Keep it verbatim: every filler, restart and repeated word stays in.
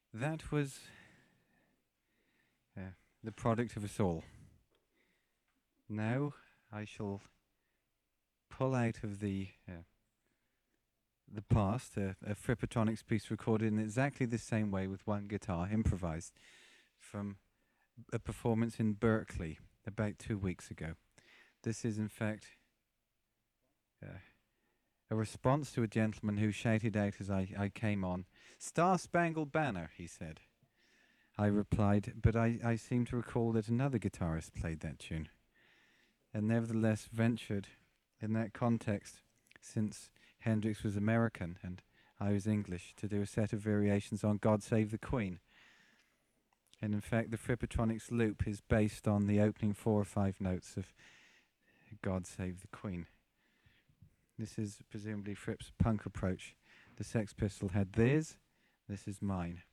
That was uh, the product of us all. Now I shall pull out of the uh, the past a, a Frippatronics piece recorded in exactly the same way with one guitar, improvised, from a performance in Berkeley about two weeks ago. This is, in fact, uh, a response to a gentleman who shouted out as I, I came on, "Star Spangled Banner," he said. I replied, but I, I seem to recall that another guitarist played that tune, and nevertheless ventured in that context, since Hendrix was American and I was English, to do a set of variations on God Save the Queen. And in fact, the Frippatronics loop is based on the opening four or five notes of God Save the Queen. This is presumably Fripp's punk approach. The Sex Pistol had theirs, this is mine.